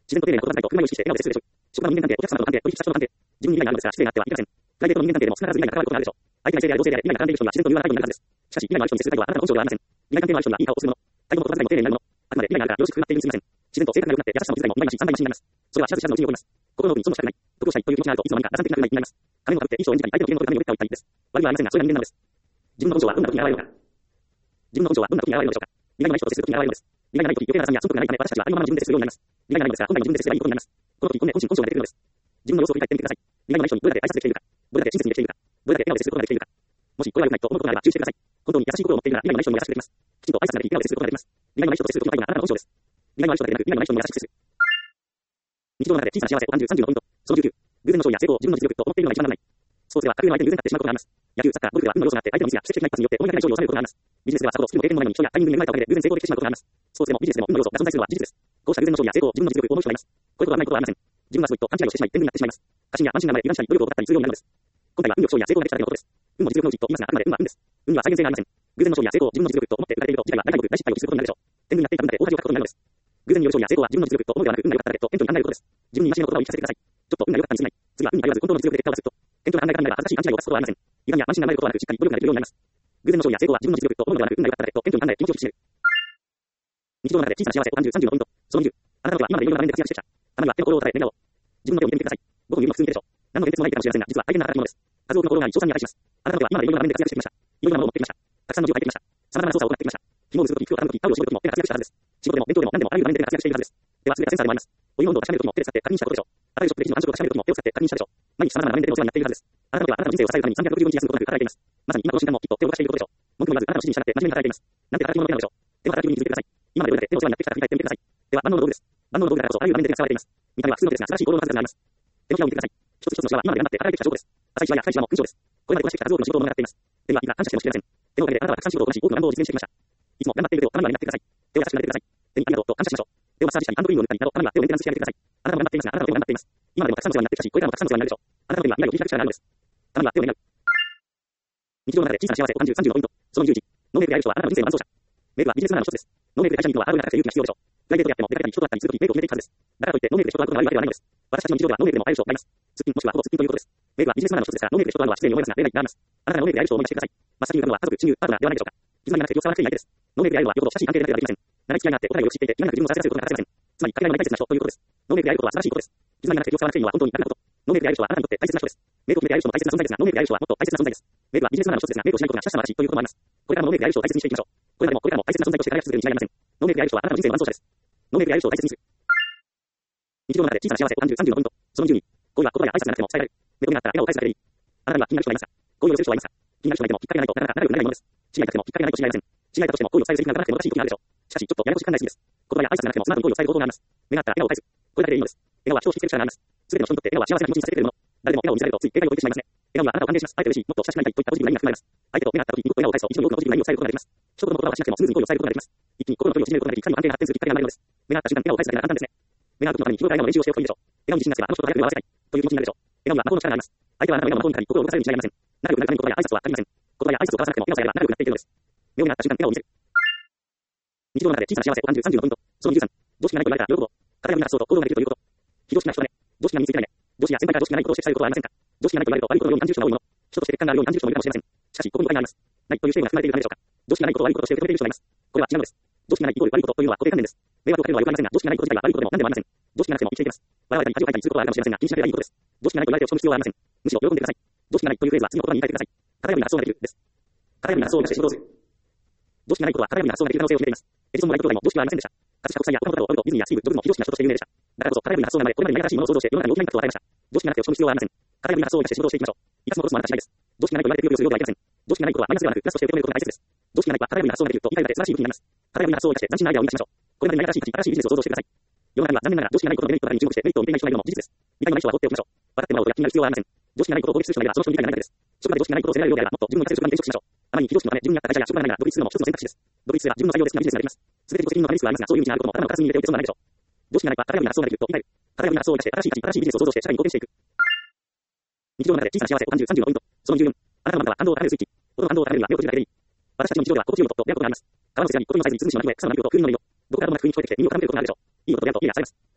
自然と丁寧な言葉遣いと振る舞いを意識して笑顔で接するでしょう。職場の人間関係、お客様との関係、取引先との関係、自分に未来があるのですが、失礼があってはいけません。プライベートの人間関係でも少なからず未来が関わることがあるでしょう。相手が異性であれ同性であれ、未来が絡んでいる人には自然と言わないようになるはずです。しかし、未来のある人に接する態度はあなたの本性ではありません。未来関係のある人にはいい顔をするもの。態度も言葉遣いも丁寧になるもの。あくまで未来があるからよろしく振る舞っているにすみません。自然と性格が良くなって優しさも気遣いも二倍増し、三倍増しになります。それは知らず知らずのうちに起こります。心の奥に損もしたくない。得をしたいという気持ちがあるといつの間にか打算的な振る舞いになります。金をかぶっていい人を演じたり、相手の機嫌を取るために折れたりです。悪いはありませんが、それが人間なのです。自分の本性はどんな時に現れるのか。自分の本性はどんな時に現れるのでしょうか。利害のない人と接する時に現れるのです。利害がない時、余計な打算や損得がないため、私たちはありのままの自分で接するようになります。利害がないのですが、本来の自分で接すればいいことになります。この時、本音、本心、本性が出てくるのです。自分の様子を振り返ってみてください。利害のない人にどれだけ挨拶できているか、どれだけ親切にできているか、どれだけ笑顔で接することができているか。もし、これが良くないと思うことがあれば注意してください。本当に優しい心を持っているなら、利害のない人にも優しくできます。きちんと挨拶ができ、笑顔で接することができます。利害のない人と接する時の態度があなたの本性です。利害のない人だけでなく、利害のない人にも優しく接する。日常の中で小さな幸せを感じるさんじゅうのポイント。そのじゅうきゅう。偶然の勝利や成功を自分の実力と思っているのが一番危ない。スポーツでは格上の相手に偶然勝ってしまうことがあります。野球、サッカー、ゴルフでは運の要素があって相手のミスや奇跡的な一発によって思いがけない勝利を収めることがあります。ビジネスではさほどスキルも経験もないのに人やタイミングに恵まれたおかげで偶然成功できてしまうことがあります。スポーツでもビジネスでも運の要素が存在するのは事実です。こうした偶然の勝利や成功を自分の実力を思う人がいます。こういうことはないことはありません。自分はすごいと勘違いをしてしまい、天狗になってしまいます。過信や慢心なまで油断したり、努力を怠ったりするようになるのです。今回は運よく勝利や成功ができただけのことです。運も実力のうちと言いますが、あくまで運は運です。運には再現性がありません。偶然の勝利や成功を自分の実力と思って打たれていると、次回は大体僕大失敗をすることになるでしょう。天狗になっていた分だけ大恥をかくことになるのです。偶然による勝利や成功は自分の実力と思うではなく、運が良かっただけと謙虚に考えることです。自分に戒めの言葉を言い聞かせてください。ちょっと運が良かったに過ぎない。次は運に頼らず本当の実力で結果を出すと。謙虚な考え方が恥ずかしい勘違いを犯すことはありません。油断や慢心なまれることはなく、しっかり努力ができるようになります。偶然の勝利や成功は自分の実力と思うのではなく、運が良かっただけと謙虚に考え、気持ちを引き締める。日常の中で小さな幸せを感じるさんじゅうのポイント。そのにじゅう。あなたの手は今までいろいろな場面で活躍してきた。たまには手の心を捉え、笑顔。自分の手を見てみてください。ごふん指も普通に見てでしょう。何の現実もないかもしれませんが、実は大変な働き者です。数多くの心が称賛に値します。あなたの手は今までいろいろな場面で活躍してきました。いろいろなものを持ってきました。たくさんの字を書いてきました。様々な操作を行ってきました。紐を結ぶとき、服を頼むとき、タオルを絞るときも手で活躍したはずです。仕事でも勉強でも何でもあらゆる場面で活躍しているはずです。手は全てセンサーでもあります。お湯の温度を確かめるときも手で使って確認したことでしょう。あらゆるショップで記事の暗証を確かめるときも手を使って確認したでしょう。毎日様々な場面で手のお世話になっているはずです。あなたの手はあなたの人生を支えるためにさんびゃくろくじゅうにち休むことなく働いています。まさに今この瞬間もきっと手を動かしていることでしょう。文句も言わずあなたの指示に従って真面目に働いています。なんて働き者の手なのでしょう。手の働きぶりに気づいてください。今までどれだけ手のお世話になってきたか振り返ってみてください。手は万能の道具です。万能の道具だからこそあらゆる場面で使われています。見た目は普通の手ですが素晴らしい行動の数々があります。手のひらを見てください。一つ一つのシワは今まで頑張って働いてきた証拠です。浅いシワや深いシワも勲章です。これまでこなしてきた数多くの仕事を物語っています。手にはいくら感謝してもしきれません。手のおかげであなたはたくさん仕事をこなし多くの願望を実現してきました。いつも頑張っている手をたまには担ってください。手を優しく撫でてください。手にありがとうと感謝しましょう。手をマッサージしたりハンドクリームを塗ったりなどたまには手をメンテナンスしてあげてください。あなたも頑張っていますがあなたの手も頑張っています。今までもたくさんの世話になってきたし、これからもたくさんの世話になるでしょう。あなたの手には未来を切り開く力があるのです。たまには手を願う。日常の中で小さな幸せを感じるさんじゅうのポイント。そのにじゅういち。ノーメイクで会える人はあなたの人生の伴走者。メイクはビジネスマナーの一つです。ノーメイクで会社に行くのはハードルが高くて勇気が必要でしょう。プライベートであっても出かけたり人と会ったりするときメイクを決めていくはずです。だからといってノーメイクで人と会うことが悪いわけではないのです。私たちの日常ではノーメイクでも会える人がいます。すっぴんもしくはほぼすっぴんということです。メイクはビジネスマナーの一つですから、ノーメイクで人と会うのは失礼に思いますが、例外があります。あなたがノーメイクで会える人を思い出してください。真っ先に浮かぶのは家族、親友、パートナーではないでしょうか。絆がなくて業績が悪い相手です。ノーメイクで会えるのはよほど親しい関係でなければできません。長い付き合いがあってお互いを知っていて、気がなく自分をさせらせることが欠かせません。つまり、かけがえのない大切な人ということです。ノーメイクで会えることは素晴らしいことです。絆がなくて業績が悪いのは本当に楽なこと。ノーメイクで会える人はあなたにとって大切な人です。メイクを決めて会える人も大切な存在ですが、ノーメイクで会える人はもっと大切な存在です。メイクはビジネスマナーの一つですが、メイクをしないことがしかし素晴らしいということもあります。これからもノーメイクで会える人を大切にしていきましょう。これまでもこれからも大切な存在として輝き続けるに違いありません。ノーメイクで会える人はあなたの人生の伴走者です。ノーメイクで会える人を大切にする。日常の中で小さな幸せを感じるさんじゅうのポイント。そのにじゅうに。こういうは言葉や挨拶がなくても伝えられる。目と目があったら笑顔を返すだけでいい。あなたには気になる人がいますか？こういうをする人はいますか？気になる人がいてもきっかけがないとなかなか仲良くなれないものです。知り合いたくてもきっかけがないと知り合いません。知り合いたとしても好意を伝える責任がなくても難しい時があるでしょう。しかしちょっとややこしく考えすぎです。言葉や挨拶がなくてもスマートに好意を伝える方法があります。目があったら笑顔を返す。これだけでいいのです。笑顔は人を引きつける力があります。すべての人にとって笑顔は幸せな気持ちにさせてくれるもの。誰でも笑顔を見せられるとつい警戒を解いてしまいますね。笑顔にはあなたを歓迎します。会えて嬉しい。もっと親しくなりたいといったポジティブな意味が含まれます。相手と目が合った時にニコッと笑顔を返すと一度に多くのポジティブな意味を伝えることができます。一言の言葉はしなくてもスムーズに好意を伝えることができます。一気に心の距離を縮めることができ、いかにも安定が発展するきっかけが生まれるのです。目が合った瞬間笑顔を返すだけなら簡単ですね。目が合う時のために日頃から笑顔の練習をしておくといいでしょう。笑顔に自信がつけばあの人と早く目を合わせたいという気持ちになるでしょう。笑顔には魔法の力があります。相手はあなたの笑顔の魔法にかかり心を動かされるに違いありません。仲良くなるために言葉や挨拶は足りません。言葉や挨拶を交わさなくても笑顔さえあれば仲良くなっていけるのです。目を見合った瞬間笑顔を見せる。日常の中で小さな幸せを感じるさんじゅうのポイント。そのにじゅうさん。常識がないと言われたら喜ぼう。体を見なそうと行動ができるということ。非常識な人だね。常識が身についてないね。常識や先輩から常識がないことをして伝えることはありませんか？常識がないと言われると悪いことのように感じる人が多いもの。人として欠陥があるように感じる人もいるかもしれません。しかし、ここに誤解があります。ないという視点が含まれているためでしょうか。常識がないことを悪いこととして受け止めている人がいます。これは違うのです。常識がないイコール悪いことというのは固定観念です。迷惑をかけるのは良くありませんが、常識がないこと自体は悪いことでも何でもありません。常識がなくても生きていけます。笑われたり恥をかいたりすることはあるかもしれませんが、気にしなければいいことです。常識がないと言われて落ち込む必要はありません。むしろ喜んでください。常識がないというフレーズは次の言葉に言い換えてください。型破りな発想ができるです。型破りな発想を生かして仕事をする。常識がないことは型破りな発想ができる可能性を秘めています。エジソンもライト兄弟も常識はありませんでした。葛飾北斎や岡本太郎、オルト、ディズニーやスティーブ・ジョブズも非常識な人として有名でした。だからこそ型破りな発想が生まれ、これまでにない新しいものを創造して世の中に大きなインパクトを与えました。常識がなくて落ち込む必要はありません。型破りな発想を生かして仕事をしていきましょう。いかつも落とすもあなた次第です。常識がないと言われて不良をするようではいけません。常識がないことはマイナスではなくプラスとして受け止めることが大切です。常識がないは型破りな発想ができると理解がで素晴らしい武器になります。型破りな発想を生かして斬新なアイデアを生み出しましょう。これまでにない新しい新しいビジネスを創造してください。世の中には残念ながら常識がないことのメリットばかりに注目してメリットを見ていない人がいるのも事実です。理解のない人は放っておきましょう。笑ってもらおうとや気になる必要はありません。常識がないことを攻撃する人がいればその人に理解がないのです。職場で常識がないことを責められるようであればもっと自分を活かせる職場に転職しましょう。あまりに非常識のため自分に合った会社や職場がないなら独立するのも一つの選択肢です。独立すれば自分の裁量で好きなビジネスができます。すべて自己責任のためリスクはありますが、そういう道があることも頭の片隅に入れておいて損はないでしょう。常識がないは型破りな発想ができると理解る。型破りな発想を生かして新しい価値、新しいビジネスを創造して社会に貢献していく。日常の中で小さな幸せを感じるさんじゅうのポイント。そのにじゅうよん。あなたの中は感動を高めるスイッチ。音の感動を高めるには目を閉じるだけでいい。私たちの日常では心地よい音と出会うことがあります。川のせやに心のサイズに涼しいの鳴き声、草の鳴く音、風の音色。どこからもなく雰囲気聞こえてきて耳を傾けることがあるでしょう。いい音と出会うと家がされます。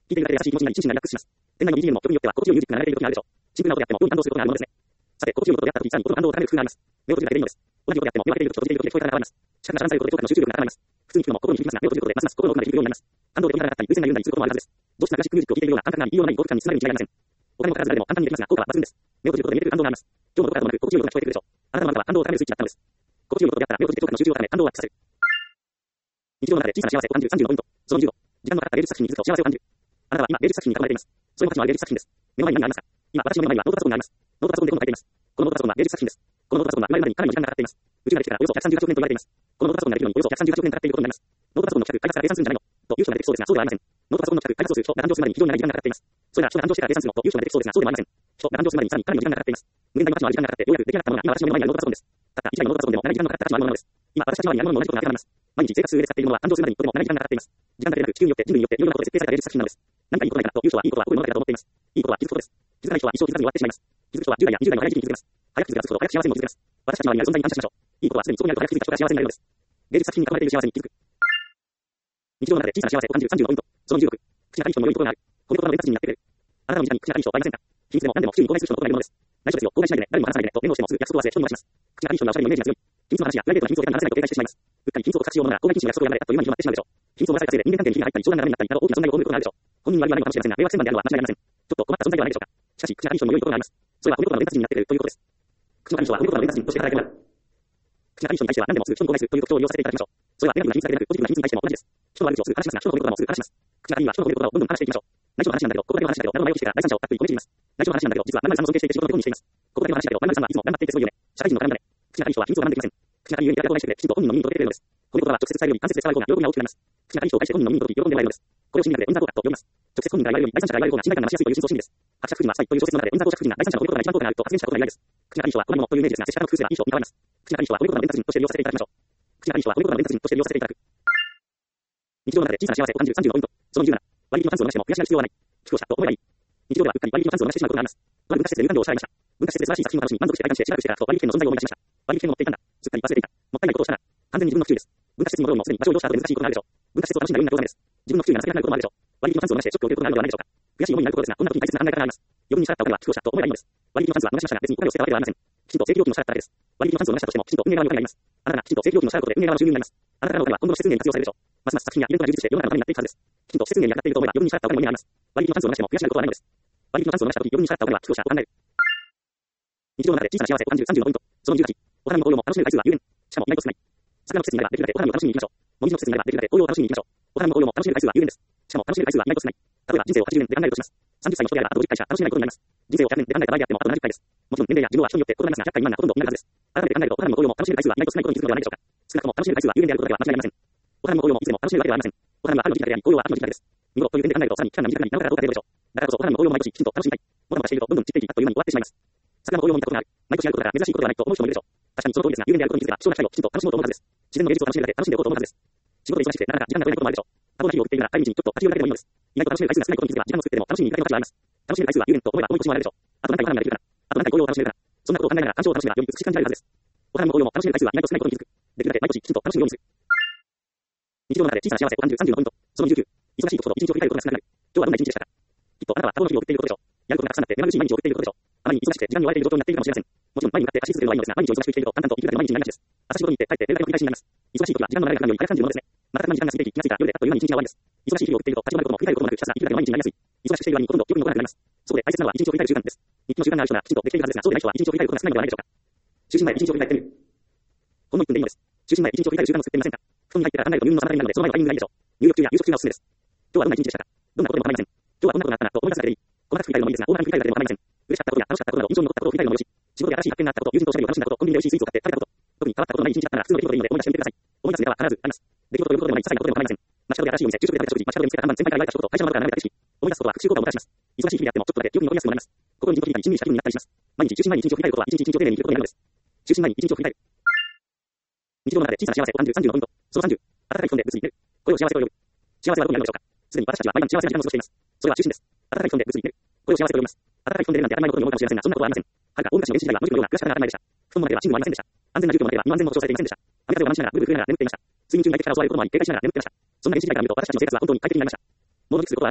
聞いているだけで優しい気持ちになり、心身がリラックスします。店内の ビージーエム も曲によっては心地よいミュージックが流れている時があるでしょう。シンプルなことであっても、妙に感動することがあるものですね。さて、心地よいことであった時、さらに心の感動を高める工夫があります。目を閉じるだけでいいのです。同じことであっても、目を開けている時と閉じている時で聞こえ方が変わります。視覚が遮断されることで聴覚の集中力が高まります。普通に聞くのも心に響きますが、目を閉じることでますます心の奥まで響くようになります。感動で鳥肌が立ったり、風船が緩んだりすることもあるはずです。どうしてもクラシックミュージックを聴いているような感覚があり、いいようなない幸福感につながるに違いありません。お金もかからず誰でも簡単にできますが、効果は抜群です。目を閉じることで見えてくる感動があります。今日もどこからともなく心地よい音が聞こえてくるでしょう。あなたの中は感動を高めるスイッチだったのです。心地よいことであったら目を閉じて聴覚の集中を高め、感動を発揮させる。日常の中で小さな幸せを感じるさんじゅうのポイント。そのにじゅうど。時間のかかった芸術作品に気づくと幸せを感じる。あなたは今芸術作品に囲まれています。それも価値のある芸術作品です。目の前に何がありますか？今、私の目の前にはノートパソコンがあります。ノートパソコンで本を書いています。このノートパソコンは芸術作品です。このノートパソコンは生まれるまでにかなりの時間がかかっています。宇宙ができてからおよそひゃくさんじゅうはちおく年と言われています。このノートパソコンができるのにおよそひゃくさんじゅうはちおく年かかっていることになります。ノートパソコンの企画開発から計算するんじゃないのという人が出てきそうですが、そうではありません。ノートパソコンの企画開発をする人が誕生するまでに非常に長い時間がかかっています。それが人が誕生してから計算するのという人が出てきそうですが、そうではありません。人が誕生するまでにさらにかなりの時間がかかっています。無限大の価値のある時間がかかってようやく出来上がったものが今私の目の前にあるノートパソコンです。たった一台のノートパソコンでも長い時間のかかった価値のあるものです。今私たちの前にあるものも同じことが当てはまります。毎日生活する上で使っているものは誕生するまでにとても長い時間がかかっています。時間だけでなく地球によって人類によっていろんなことで設定された芸術作品なのです。何かいいことないかなという人はいいことは起こるものだけだと思っています。いいことは気づくことです。気づかない人は一生気づかずに終わってしまいます。気づく人はじゅう代やにじゅう代の早い時期に気づけます。早く気づけば気づくほど早く幸せにも気づけます。私たちの周りにある存在に感謝しましょう。いいことはすでにそこにあると早く気づいた人が幸せになれるのです。芸術作品に囲まれている幸せに気づく。日常の中で小さな幸せを感じるさんじゅうのポイント。そのにじゅうろく。口がいい人も良いところがある。この言葉の連達になってくれる。あなたの身近に口がいい人はいませんか？秘密でも何でも普通に公開する人のことがいるものです。内緒ですよ。公開しないでね。誰にも話さないでね。と弁護してもすぐ約束を忘れ人に渡します。口がいい人にはおしゃれのイメージが強い。秘密の話やプライベートな秘密を手に話せないと警戒してしまいます。うっかり秘密を隠しようものが公開禁止の約束を破られたという間に決まってしまうでしょう。秘密を漏らされたせいで人間関係に火が入ったり冗談がダメになったりなど大きな損害を被ることがあるでしょう。本人は言わないのかもしれませんが、迷惑千万であるのは間違いありません。ちょっと困った存在ではないでしょうか。しかし、口がいい人にも良いところがあります。それは褒め言葉の連達になってくれるということです。口のいい人は褒め言葉の連達にとして働ける。口がいい人に対しては何でもすぐ人に公開するという特徴を利用させていただきましょう。それはネガティブな秘密だけでなくポジティブな秘密に対しても同じです。人の悪口をすぐ話しますが、人の褒め言葉もすぐ話します。口がいいは人の褒め言葉をどんどん話していきましょう。内緒の話なんだけど、ここだけの話だけど、誰も前置きしてから第三者をたっぷり褒めています。内緒の話なんだけど、実は〇〇さんを尊敬していて仕事のようにしています。ここだけの話だけど、〇〇さんはいつも頑張っていてすごいよね。社会人の絡みだね。口がいい人は秘密を学んでいません。口がいい人にやり方を愛してくれ、きちんと本人の耳に届けてくれるのです。褒め言葉は直接伝えるより間接で伝わる方が喜びが大きくなります。口がいい人を愛して本人の耳に届き喜んでもらえるのです。これを心理学でポインター効果と呼びます。直接本人が言われるより第三者が言われる方が信頼感が増しやすいという深層心理です。伯爵夫人はスパイという小説の中でポインター公爵夫人が第三者の褒め言葉が一番効果があると発言したことが由来です。口がいい人はこんなものというイメージですが、接し方の工夫すればいい人に変わります。口がいい人は褒め言葉の伝達人として利用させていただきましょう。口がいい人は褒め言葉の伝達人として利用させていただく。日常の中で小さな幸せを感じるさんじゅうのポイント。そのじゅうなな。割引のパンツを流しても悔しがる必要はない。聞くをしたと思えばいい。日常ではうっかり割引のパンツを流してしまうことがあります。とある文化施設で入館料を支払いました。文化施設で素晴らしい作品を楽しみ、満足して体感してしばらくしてからと割引券の存在を思い出しました。割引券を持っていたんだ。すっかり忘れていた。もったいないことをしたな。完全に自分の不注意です。文化施設に戻るのもすでに場所を移動した後で難しいことがあるでしょう。文化施設を楽しんだようなことです。自分の不注意が情けなくなることもあるでしょう。割引のパンツを流してショックを受けることがあるのではないでしょうか。悔しい思いになることですが、こんなことに大切な考え方があります。余分に支払ったお金は寄付をしたと思えばいいのです。割引のパンツは流しましたが、別にお金を捨てたわけではありません。きちんと正規料金を支払っただけです。割引のパンツを流したとしても、きちんと運営側にお金があります。あなたがきちんと正規料金を支払うことで運営側の収入になります。あなたからのお金は今後の施設運営に活用されるでしょう。ますます作品やイベントが充実して世の中のためになっていくはずです。きちんと施設運営に当たっていると思えば余分に支払ったお金も意味があります。割引のパンツを流しても悔しがることはないのです。割引のパンツを流したとき余分に支払ったお金は寄付をしたと考える。日常の中で小さな幸せを感じるさんじゅうのポイント。そのじゅうはち。お花見の紅葉も楽しめる回数は有限。しかも意外と少ない。桜の季節になればできるだけお花見を楽しみに行きましょう。もみじの季節になればできるだけ紅葉を楽しみに行きましょう。お花見の紅葉も楽しめる回数は有限です。しかも楽しめる回数は意外と少ない。例えば人生をはちじゅうねんで考えるとします。さんじゅっさいの人であればあとごじゅっかいしか楽しめないことになります。人生をひゃくねんで考えた場合であってもあとななじゅっかいです。もちろん年齢や寿命は人によって異なりますが、ひゃっかい未満なほとんどになるはずです。改めて考えるとお花見の紅葉も楽しめる回数は意外と少ないことに気づくのではないでしょうか。少なくとも楽しめる回数は有限であることだけは間違いありません。お花見の紅葉もいつでも楽しめるわけではありません。お花見は春の時期だけであり、紅葉は秋の時期だけです。見頃という点で考えるとさらに期間が短くなり、なおからどうか程度でしょう。だからこそお花見の紅葉を毎年きちんと楽しみたい。もたもたしているとどんどん散っていきあっという間に終わってしまいます。桜の紅葉を見たことがある。毎年やることだから珍しいことではないと思う人もいるでしょう。確かにその通りですが、有限であることに気づけば、貴重な機会をきちんと楽しもうと思うはずです。自然の芸術を楽しめるだけ楽しんでおこうと思うはずです。仕事で忙しくてなかなか時間が取れないこともあるでしょう。多忙な日を送っているなら帰り道にちょっと立ち寄るだけでもいいのです。意外と楽しめる回数が少ないことに気づけば、時間を作ってでも楽しみに行かれる価値はあります。楽しめる回数は有限と思えば思い越しもあるでしょう。あと何回お花見ができるかな。あと何回紅葉を楽しめるかな。そんなことを考えながら鑑賞を楽しめばより美しく感じられるはずです。お花見の紅葉も楽しめる回数は意外と少ないことに気づく。できるだけ毎年きちんと楽しむようにする。日常の中で小さな幸せを感じるさんじゅうのポイント。そのにじゅうきゅう。忙しい時ほど一日を振り返ることが少なくなる。今日はどんな一日でしたか。きっとあなたは多忙な日を送っていることでしょう。やることがたくさんあって目まぐるしい毎日を送っていることでしょう。あまりに忙しくて時間に追われている状況になっているかもしれません。もちろん前に向かって走り続けるのはいいのですが、毎日を忙しくしていると淡々と生きるだけの毎日になりがちです。朝仕事に行って帰って寝るだけの繰り返しになります。忙しい時は時間の流れが感じるより早く感じるものですね。また時間が過ぎていき気がついた夜であっという間に一日が終わりです。忙しい日々を送っていると立ち止まることも振り返ることもなくひたすら生きるだけの毎日になりやすい。忙しくしている割にほとんど記憶に残らなくなります。そこで大切なのは一日を振り返る習慣です。日記の習慣がある人ならきちんとできているはずですが、そうでない人は一日を振り返ることが少ないのではないでしょうか。就寝前一日を振り返ってみる。ほんのいっぷんでいいのです。就寝前一日を振り返る習慣を作ってみませんか。布団に入ってから考えると入眠の妨げになるので、その前のタイミングがいいでしょう。入浴中や夕食中がおすすめです。今日はどんな一日でしたか。どんなことでも構いません。今日はこんなことがあったなと思い出すだけでいい。細かく振り返るのもいいですが、大まかに振り返るだけでも構いません。嬉しかったことや楽しかったことなど印象に残ったことを振り返るのもよし、仕事で新しい発見があったこと、友人とおしゃべりを楽しんだこと、コンビニで美味しいスイーツを買って食べたこと、特に変わったことのない一日だったなら普通の出来事でいいので思い出してみてください。思い出すネタは必ずあります。出来事と呼ぶことでもない些細なことでも構いません。街角で新しいお店、昼食で食べた食事、街角で見つけた看板、先輩から言われた一言、会社の窓から流れた景色。思い出すことは復習効果をもたらします。忙しい日々であってもちょっとだけ記憶に残りやすくもなります。心にじんと響いたり、しんみりした気分になったりします。毎日就寝前に一日を振り返ることは一日一日を丁寧に生きることになるのです。就寝前に一日を振り返る。日常の中で小さな幸せを感じるさんじゅうのポイント。そのさんじゅう。温かい布団でぐつり寝る。これを幸せと呼ぶ。幸せはどこにあるのでしょうか。すでに私たちは毎晩幸せな時間を過ごしています。それは就寝です。温かい布団でぐつり寝る。これを幸せと呼びます。温かい布団で寝るなんて当たり前のことに思うかもしれませんが、そんなことはありません。はるか大昔の原始時代は野宿のような暮らし方が当たり前でした。布団の中では寝具もありませんでした。安全な住居の中では身の安全も保証されていませんでした。雨風をしながらブルブル震えながら眠っていました。睡眠中に外敵から襲われることもあり、警戒しながら眠っていました。そんな原始時代から見ると私たちの生活は本当に快適になりました。物にすることはありません。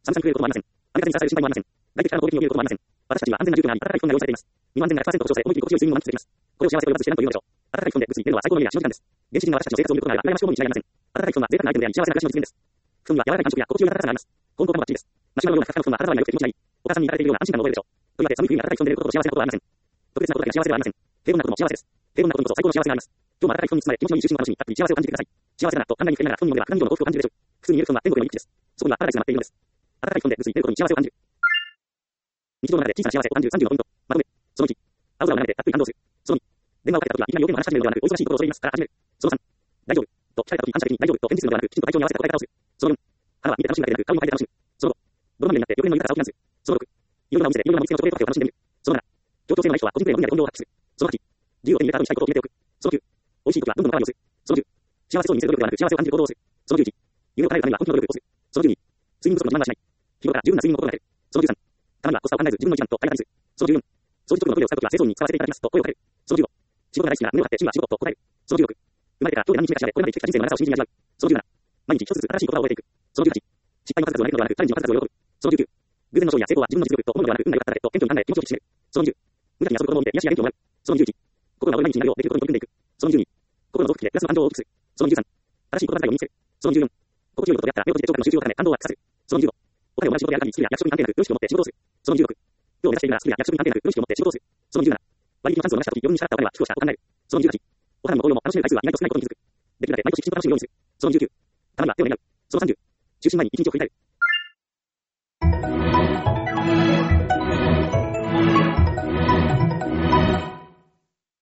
寒さに食えることもありません。アメリカ人にさらされる心配もありません。外敵からの攻撃によることもありません。私たちには安全な住居があり、暖かい布団が用意されています。身の安全がひゃくパーセント保証され、思い切り心地よい睡眠を満喫できます。これを幸せと呼ばずして何というのでしょう。暖かい布団でぐっすり寝るのは最高の家や至上時間です。原始人が私たちの生活を見ることがあれば、羨ましく思うに違いありません。暖かい布団は贅沢なアイテムであり、幸せな暮らしの実現です。布団には柔らかい感触や心地よい暖かさがあります。温厚感もバッチリです。マシュマロのようなふかふかの布団は体によく気持ちがいい。お母さんに抱かれているような安心感を覚えるでしょう。というわけで寒い冬に暖かい布団で寝ることほど幸せなことはありません。特別なことだけが幸せではありません。平凡なことも幸せです。平凡なことにこそ最高の幸せがあります。今日も暖かい布団に包まれ、気持ちのいい就寝を楽しみ、たっぷり幸せを感じてください。幸せだなと考えにふけながら布団に眠れば、何度も幸福を感じるでしょう。普通に寝る布団は天国の一基です。そこにはパラダイスが待っているのです。暖かい布団でぐっすり寝ることに幸せを感じる。日常の中で小さな幸せを感じるさんじゅうのポイント。まとめ。そのいち。青空を眺めてたっぷり感動する。そのに。電話をかけた時はいきなり要件を話し始めるのではなく、お忙しいことを恐れ入りますから始める。そのさん。大丈夫。と聞かれた時に感謝的に大丈夫と返事するのではなく、きちんと体調に合わせた答え方をする。そのよん。花は見て楽しむだけでなく、顔も描いて楽しむ。そのご。泥まみれになって翌年の豊かさを祈願する。そのろく。いろいろなお店でいろいろな盛り付けのチョコレートカフェを楽しんでみる。そのなな。協調性のない人は個人プレーの分野で本領を発揮する。そのはち。自由を手に入れた後にしたいことを決めておく。そのきゅう。美味しい時はどんどんおかわりをする。そのじゅう。幸せそうに見せる努力ではなく、幸せを感じる行動をする。そのじゅういち。夢を叶えるためには本気の努力をする。そのじゅうに。睡眠不足の自慢はしない。日頃から十分な睡眠を心がける。そのじゅうさん。たまにはコスパを考えず自分の一番と買い方にする。そのじゅうよん。掃除時のトイレを使うときは清掃に使わせていただきますと声をかける。そのじゅうご。仕事が大好きな胸を張って趣味は仕事と答える。そのじゅうろく。生まれてから今日で何日目か調べ、これまで生きてきた人生の長さを真剣に味わう。そのじゅうなな。毎日一つずつ新しい言葉を覚えていく。そのじゅうはち。失敗の数々を嘆くのではなく、チャレンジの数々を喜ぶ。そのじゅうきゅう。偶然の勝利や成功は自分の実力と思うのではなく、運が良かっただけと謙虚に考え、気持ちを引き締める。そのにじゅう。無駄に遊ぶ子供を見て癒しや元気をもらう。そのにじゅういち。心が折れない日になるようできることに取り組んでいく。そのにじゅうに。心の増幅器でプラスの感情を大きくする。そのにじゅうさん。正しい言葉遣いを身につける。そのにじゅうよん。心地よいことであったら目を閉じて聴覚の集中を高め感動を発揮させる。そのにじゅうご。お金をもらう仕事である限りスキルや役職に関係なく、良識を持って仕事をする。そのにじゅうろく。今日目指しているならスキルや役職に関係なく、良識を持って仕事をする。そのにじゅうなな。割引の関数を出したとき、余分に支払ったお金は寄付をしたと考える。そのにじゅうはち。お金の行動も楽しめる回数は意外と少ないことに気づく。できるだけ毎年きちんと楽しむようにする。そのにじゅうきゅう。たまには手を狙う。そのさんじゅう。就寝前に一日を振り返る。